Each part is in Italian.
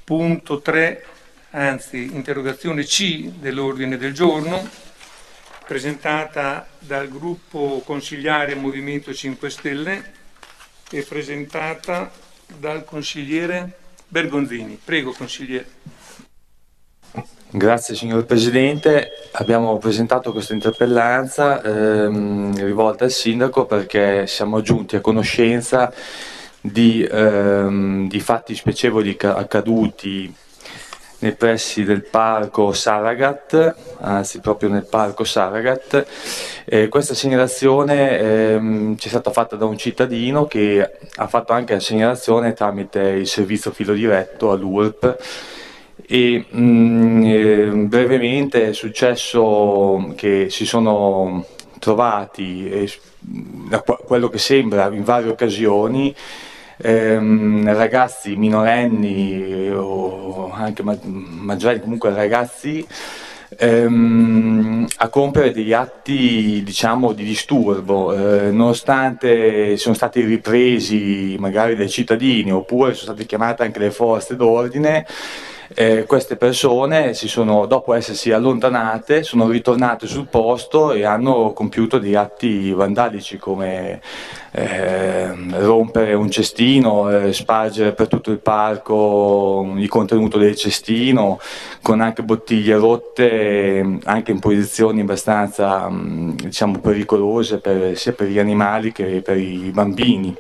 punto 3, anzi interrogazione C dell'ordine del giorno, presentata dal gruppo consigliare Movimento 5 Stelle e presentata dal consigliere Bergonzini. Prego, consigliere. Grazie signor Presidente, abbiamo presentato questa interpellanza rivolta al Sindaco perché siamo giunti a conoscenza di fatti spiacevoli accaduti nei pressi del parco Saragat, anzi proprio nel parco Saragat. Questa segnalazione ci è stata fatta da un cittadino che ha fatto anche la segnalazione tramite il servizio filo diretto all'URP. E brevemente è successo che si sono trovati, da quello che sembra in varie occasioni, ragazzi minorenni o anche maggiori, comunque ragazzi, a compiere degli atti, diciamo, di disturbo, nonostante siano stati ripresi magari dai cittadini oppure sono state chiamate anche le forze d'ordine. Queste persone dopo essersi allontanate, sono ritornate sul posto e hanno compiuto degli atti vandalici come rompere un cestino, spargere per tutto il parco il contenuto del cestino, con anche bottiglie rotte, anche in posizioni abbastanza diciamo pericolose sia per gli animali che per i bambini.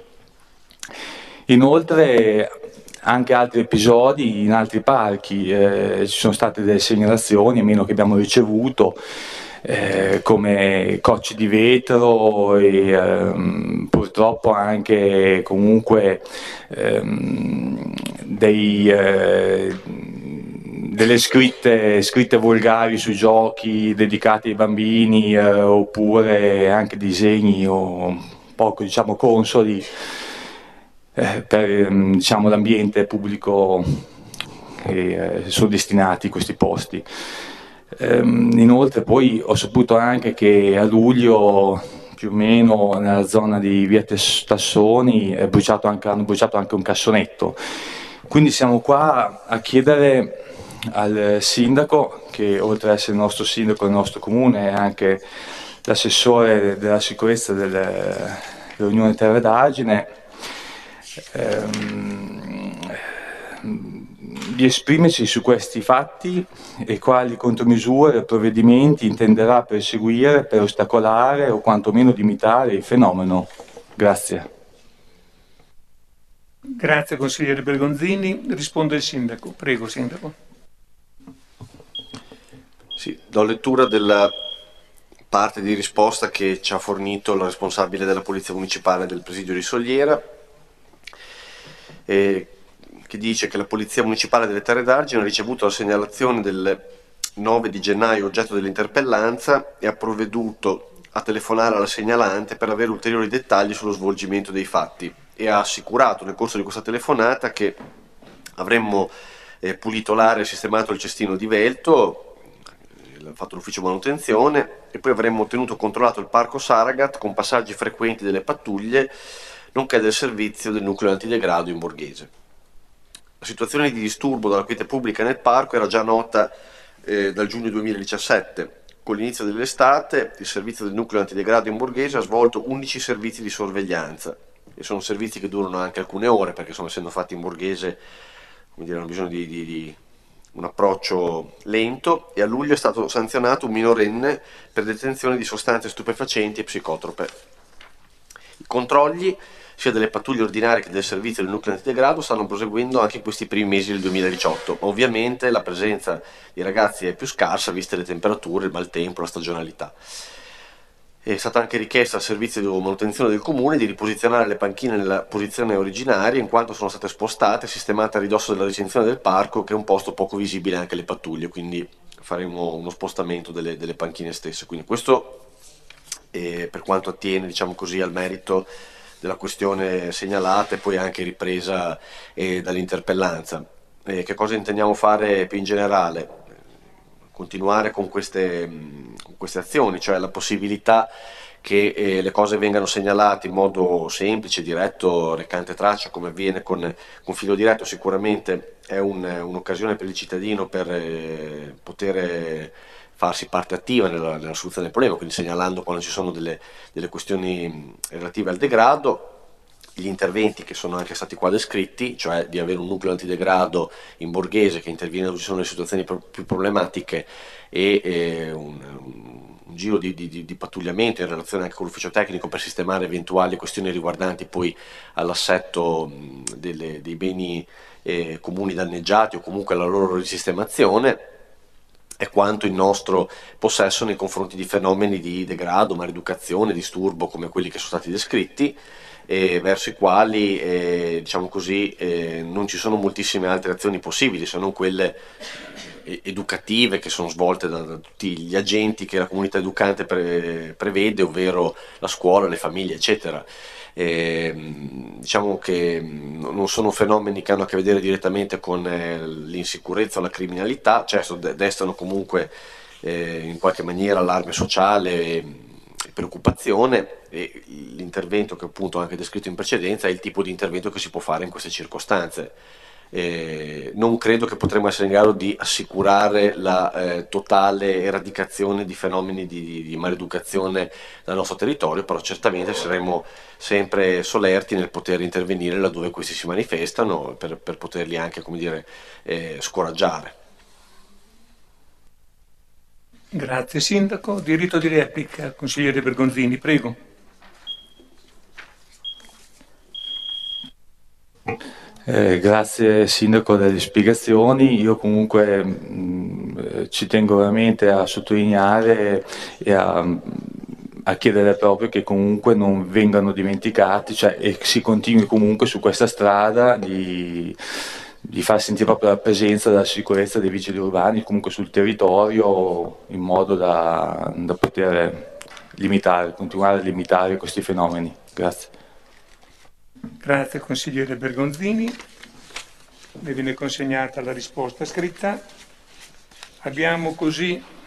Inoltre anche altri episodi in altri parchi, ci sono state delle segnalazioni, almeno che abbiamo ricevuto, come cocci di vetro e purtroppo anche comunque delle scritte volgari sui giochi dedicati ai bambini, oppure anche disegni poco, diciamo, consoli per diciamo, l'ambiente pubblico che sono destinati questi posti. Inoltre poi ho saputo anche che a luglio, più o meno nella zona di via Tassoni, hanno bruciato anche un cassonetto. Quindi siamo qua a chiedere al sindaco, che oltre ad essere il nostro sindaco del nostro comune è anche l'assessore della sicurezza dell'Unione Terre d'Argine, di esprimerci su questi fatti e quali contromisure e provvedimenti intenderà perseguire per ostacolare o quantomeno limitare il fenomeno. Grazie. Grazie consigliere Bergonzini. Risponde il sindaco. Prego, sindaco. Sì, do lettura della parte di risposta che ci ha fornito il responsabile della Polizia Municipale del Presidio di Soliera, che dice che la Polizia Municipale delle Terre d'Argine ha ricevuto la segnalazione del 9 di gennaio oggetto dell'interpellanza e ha provveduto a telefonare alla segnalante per avere ulteriori dettagli sullo svolgimento dei fatti e ha assicurato nel corso di questa telefonata che avremmo pulito l'area e sistemato il cestino di Velto, fatto l'ufficio manutenzione, e poi avremmo tenuto controllato il parco Saragat con passaggi frequenti delle pattuglie nonché del servizio del nucleo antidegrado in Borghese. La situazione di disturbo della quiete pubblica nel parco era già nota dal giugno 2017. Con l'inizio dell'estate il servizio del nucleo antidegrado in Borghese ha svolto 11 servizi di sorveglianza, e sono servizi che durano anche alcune ore perché sono essendo fatti in Borghese, come dire, hanno bisogno di un approccio lento, e a luglio è stato sanzionato un minorenne per detenzione di sostanze stupefacenti e psicotrope. I controlli sia delle pattuglie ordinarie che del servizio del nucleo antidegrado stanno proseguendo anche in questi primi mesi del 2018. Ovviamente la presenza di ragazzi è più scarsa viste le temperature, il maltempo, la stagionalità. È stata anche richiesta al servizio di manutenzione del comune di riposizionare le panchine nella posizione originaria, in quanto sono state spostate e sistemate a ridosso della recinzione del parco, che è un posto poco visibile anche alle pattuglie, quindi faremo uno spostamento delle panchine stesse. Quindi questo per quanto attiene, diciamo così, al merito della questione segnalata e poi anche ripresa dall'interpellanza. Che cosa intendiamo fare più in generale? Continuare con queste azioni, cioè la possibilità che le cose vengano segnalate in modo semplice, diretto, recante traccia, come avviene con filo diretto, sicuramente è un'occasione per il cittadino per poter farsi parte attiva nella soluzione del problema, quindi segnalando quando ci sono delle questioni relative al degrado. Gli interventi che sono anche stati qua descritti, cioè di avere un nucleo antidegrado in Borghese che interviene dove ci sono le situazioni più problematiche e un giro di pattugliamento in relazione anche con l'ufficio tecnico per sistemare eventuali questioni riguardanti poi all'assetto dei beni comuni danneggiati o comunque alla loro risistemazione, è quanto in nostro possesso nei confronti di fenomeni di degrado, maleducazione, disturbo come quelli che sono stati descritti, verso i quali diciamo così, non ci sono moltissime altre azioni possibili se non quelle educative che sono svolte da tutti gli agenti che la comunità educante prevede, ovvero la scuola, le famiglie, eccetera. Diciamo che non sono fenomeni che hanno a che vedere direttamente con l'insicurezza o la criminalità, certo destano comunque in qualche maniera allarme sociale e preoccupazione, e l'intervento che appunto ho anche descritto in precedenza è il tipo di intervento che si può fare in queste circostanze. Non credo che potremo essere in grado di assicurare la totale eradicazione di fenomeni di maleducazione dal nostro territorio, però certamente saremo sempre solerti nel poter intervenire laddove questi si manifestano per poterli anche, come dire, scoraggiare. Grazie Sindaco. Diritto di replica, consigliere Bergonzini, prego. Grazie Sindaco delle spiegazioni. Io comunque ci tengo veramente a sottolineare e a chiedere proprio che comunque non vengano dimenticati, cioè, e si continui comunque su questa strada di far sentire proprio la presenza della sicurezza dei vigili urbani comunque sul territorio, in modo da poter continuare a limitare questi fenomeni. Grazie. Grazie consigliere Bergonzini. Le viene consegnata la risposta scritta. Abbiamo così